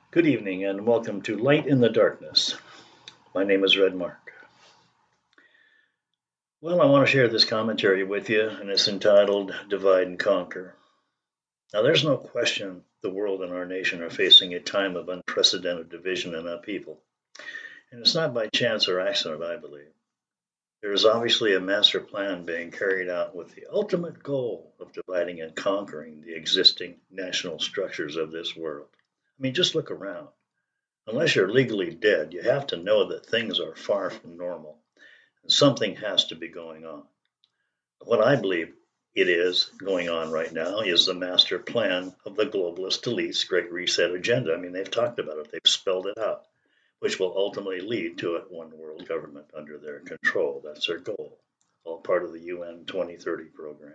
Good evening and welcome to Light in the Darkness. My name is Red Mark. Well, I want to share this commentary with you, and it's entitled Divide and Conquer. Now, there's no question the world and our nation are facing a time of unprecedented division and upheaval. And it's not by chance or accident, I believe. There is obviously a master plan being carried out with the ultimate goal of dividing and conquering the existing national structures of this world. I mean, just look around. Unless you're legally dead, you have to know that things are far from normal and something has to be going on. What I believe it is going on right now is the master plan of the globalist elites' Great Reset agenda. I mean, they've talked about it, they've spelled it out, which will ultimately lead to a one world government under their control. That's their goal, all part of the UN 2030 program.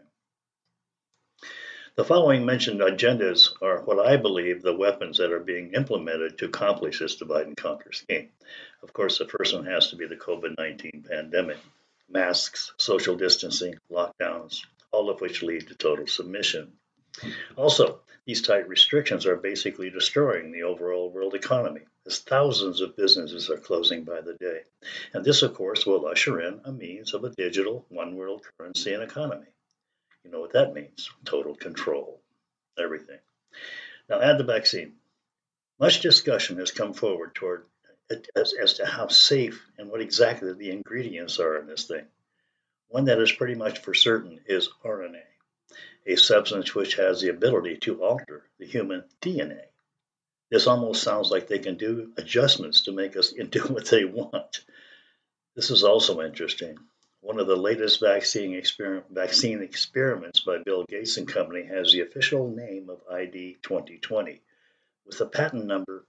The following mentioned agendas are what I believe the weapons that are being implemented to accomplish this divide and conquer scheme. Of course, the first one has to be the COVID 19 pandemic. Masks, social distancing, lockdowns, all of which lead to total submission. Also, these tight restrictions are basically destroying the overall world economy, as thousands of businesses are closing by the day. And this, of course, will usher in a means of a digital one world currency and economy. You know what that means: total control, everything. Now, add the vaccine. Much discussion has come forward toward as to how safe and what exactly the ingredients are in this thing. One that is pretty much for certain is RNA, a substance which has the ability to alter the human DNA. This almost sounds like they can do adjustments to make us do what they want. This is also interesting. One of the latest vaccine experiments by Bill Gates and Company has the official name of ID 2020 with the patent number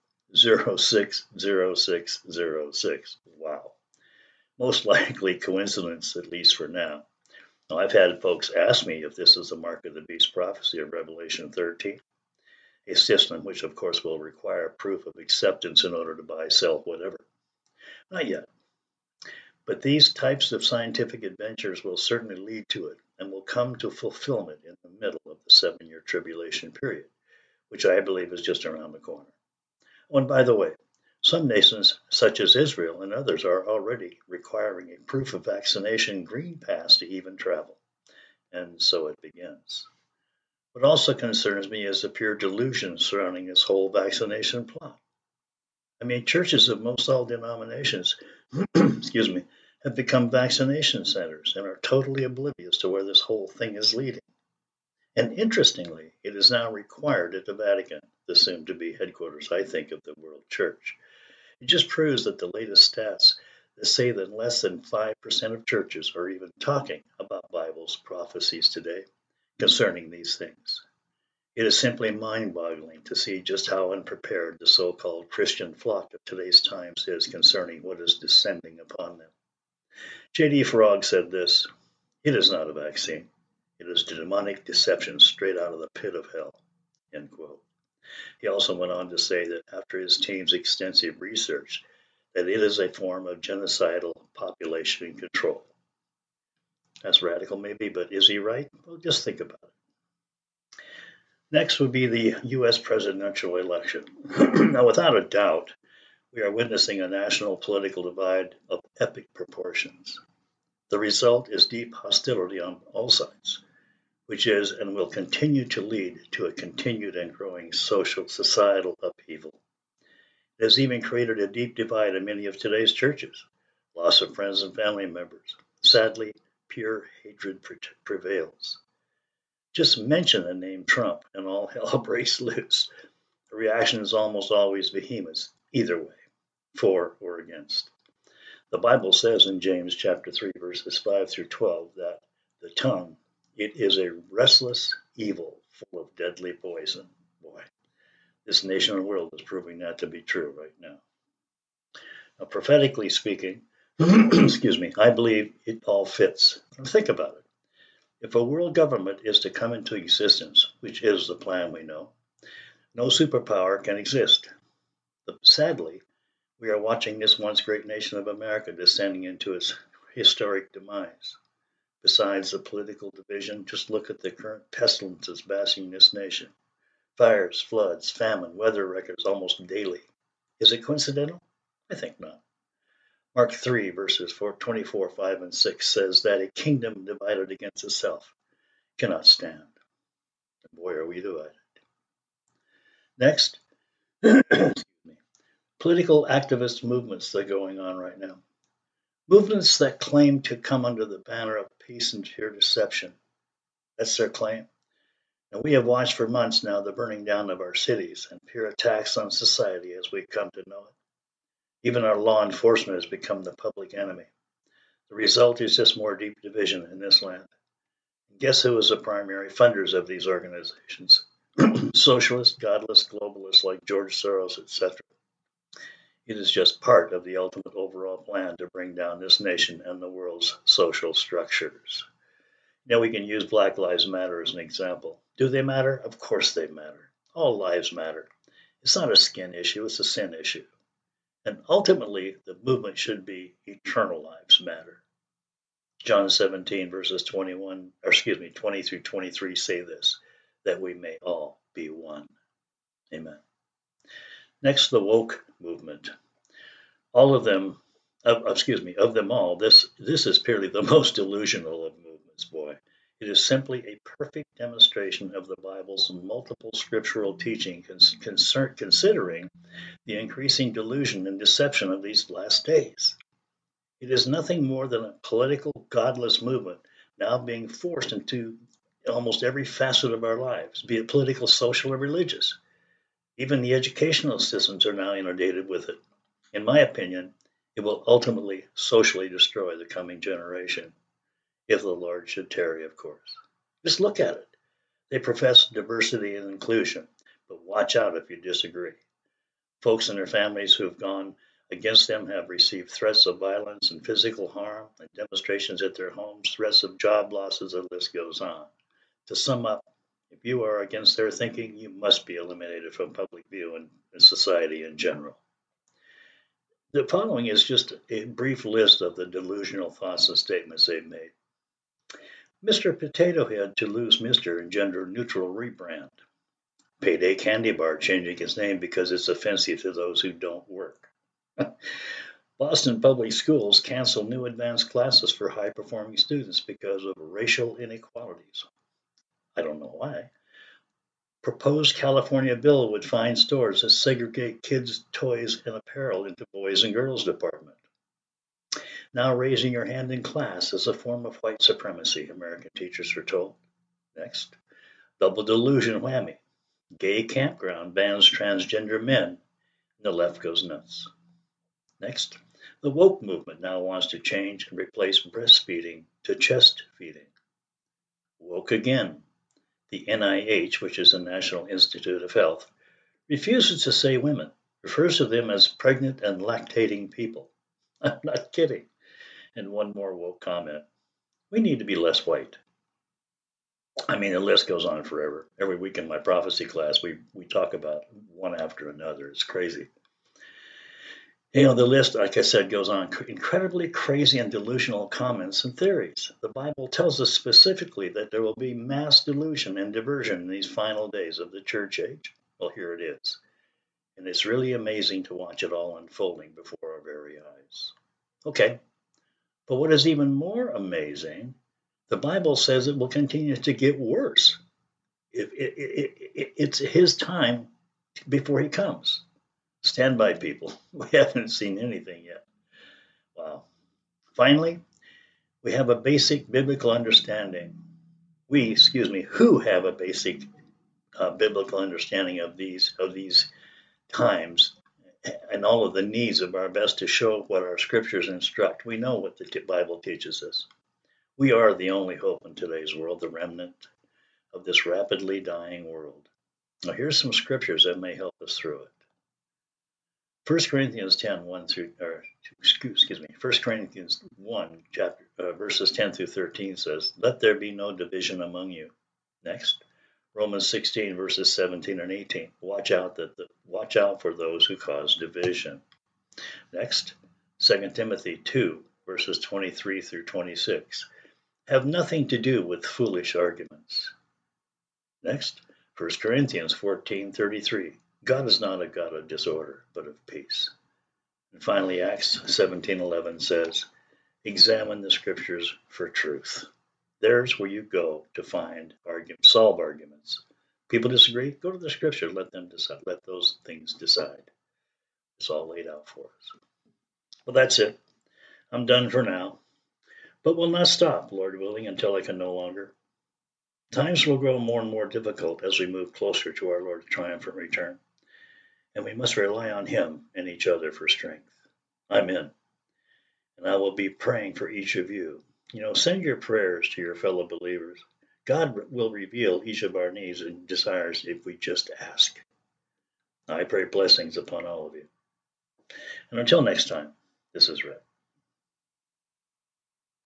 060606. Wow. Most likely coincidence, at least for now. Now, I've had folks ask me if this is the mark of the beast prophecy of Revelation 13, a system which, of course, will require proof of acceptance in order to buy, sell, whatever. Not yet. But these types of scientific adventures will certainly lead to it and will come to fulfillment in the middle of the 7 year tribulation period, which I believe is just around the corner. Oh, and by the way, some nations, such as Israel and others, are already requiring a proof of vaccination green pass to even travel. And so it begins. What also concerns me is the pure delusion surrounding this whole vaccination plot. I mean, churches of most all denominations, excuse me, have become vaccination centers and are totally oblivious to where this whole thing is leading. And interestingly, it is now required at the Vatican, the soon to be headquarters, I think, of the World Church. It just proves that the latest stats that say that less than 5% of churches are even talking about Bible's prophecies today concerning these things. It is simply mind-boggling to see just how unprepared the so-called Christian flock of today's times is concerning what is descending upon them. J.D. Farag said this: "It is not a vaccine. It is demonic deception straight out of the pit of hell." End quote. He also went on to say that after his team's extensive research, that it is a form of genocidal population control. That's radical, maybe, but is he right? Well, just think about it. Next would be the U.S. presidential election. Now, without a doubt, we are witnessing a national political divide of epic proportions. The result is deep hostility on all sides, which is and will continue to lead to a continued and growing social societal upheaval. It has even created a deep divide in many of today's churches, loss of friends and family members. Sadly, pure hatred prevails. Just mention the name Trump and all hell breaks loose. The reaction is almost always vehement, either way, for or against. The Bible says in James chapter 3, verses 5 through 12, that the tongue, it is a restless evil full of deadly poison. Boy, this nation and world is proving that to be true right now. Now, prophetically speaking, excuse me, I believe it all fits. Now, think about it. If a world government is to come into existence, which is the plan we know, no superpower can exist. But sadly, we are watching this once great nation of America descending into its historic demise. Besides the political division, just look at the current pestilences bashing this nation. fires, floods, famine, weather records almost daily. Is it coincidental? I think not. Mark 3, verses 24, 5, and 6 says that a kingdom divided against itself cannot stand. And boy, are we divided. Next, political activist movements that are going on right now. Movements that claim to come under the banner of peace and pure deception. That's their claim. And we have watched for months now the burning down of our cities and pure attacks on society as we come to know it. Even our law enforcement has become the public enemy. The result is just more deep division in this land. And guess who is the primary funders of these organizations? Socialists, godless, globalists like George Soros, etc. It is just part of the ultimate overall plan to bring down this nation and the world's social structures. Now we can use Black Lives Matter as an example. Do they matter? Of course they matter. All lives matter. It's not a skin issue, it's a sin issue. And ultimately, the movement should be eternal lives matter. John 17, verses 20 through 23 say this, that we may all be one. Amen. Next, the woke movement. All of them, of them all, this is purely the most delusional of movements, boy. It is simply a perfect demonstration of the Bible's multiple scriptural teaching considering the increasing delusion and deception of these last days. It is nothing more than a political, godless movement now being forced into almost every facet of our lives, be it political, social, or religious. Even the educational systems are now inundated with it. In my opinion, it will ultimately socially destroy the coming generation, if the Lord should tarry, of course. Just look at it. They profess diversity and inclusion, but watch out if you disagree. Folks and their families who have gone against them have received threats of violence and physical harm and demonstrations at their homes, threats of job losses, the list goes on. To sum up, if you are against their thinking, you must be eliminated from public view and society in general. The following is just a brief list of the delusional thoughts and statements they've made. Mr. Potato Head to lose Mr. and gender neutral rebrand. Payday Candy Bar changing its name because it's offensive to those who don't work. Boston Public Schools cancel new advanced classes for high performing students because of racial inequalities. I don't know why. Proposed California bill would fine stores that segregate kids' toys and apparel into boys and girls department. Now raising your hand in class is a form of white supremacy, American teachers are told. Next, double delusion whammy. Gay campground bans transgender men. The left goes nuts. Next, the woke movement now wants to change and replace breastfeeding to chest feeding. Woke again. The NIH, which is the National Institute of Health, refuses to say women, refers to them as pregnant and lactating people. I'm not kidding. And one more woke comment. We need to be less white. I mean, the list goes on forever. Every week in my prophecy class, we talk about one after another. It's crazy. The list, like I said, goes on. Incredibly crazy and delusional comments and theories. The Bible tells us specifically that there will be mass delusion and diversion in these final days of the church age. Well, here it is. And it's really amazing to watch it all unfolding before our very eyes. Okay, but what is even more amazing, the Bible says it will continue to get worse. It's his time before he comes. Stand by, people. We haven't seen anything yet. Wow. Finally, we have a basic biblical understanding. Who have a basic biblical understanding of these times and all of the needs of our best to show what our scriptures instruct. We know what the Bible teaches us. We are the only hope in today's world, the remnant of this rapidly dying world. Now, here's some scriptures that may help us through it. 1 Corinthians 1 Corinthians 1, verses 10 through 13 says, "Let there be no division among you." Next, Romans 16, verses 17 and 18. Watch out for those who cause division. Next, 2 Timothy 2, verses 23 through 26. Have nothing to do with foolish arguments. Next, 1 Corinthians 14:33. God is not a God of disorder, but of peace. And finally, Acts 17:11 says, examine the scriptures for truth. There's where you go to find solve arguments. People disagree, go to the scripture, let them decide, let those things decide. It's all laid out for us. Well, that's it. I'm done for now, but will not stop, Lord willing, until I can no longer. Times will grow more and more difficult as we move closer to our Lord's triumphant return, and we must rely on Him and each other for strength. I'm in, and I will be praying for each of you. Send your prayers to your fellow believers. God will reveal each of our needs and desires if we just ask. I pray blessings upon all of you. And until next time, this is Rhett.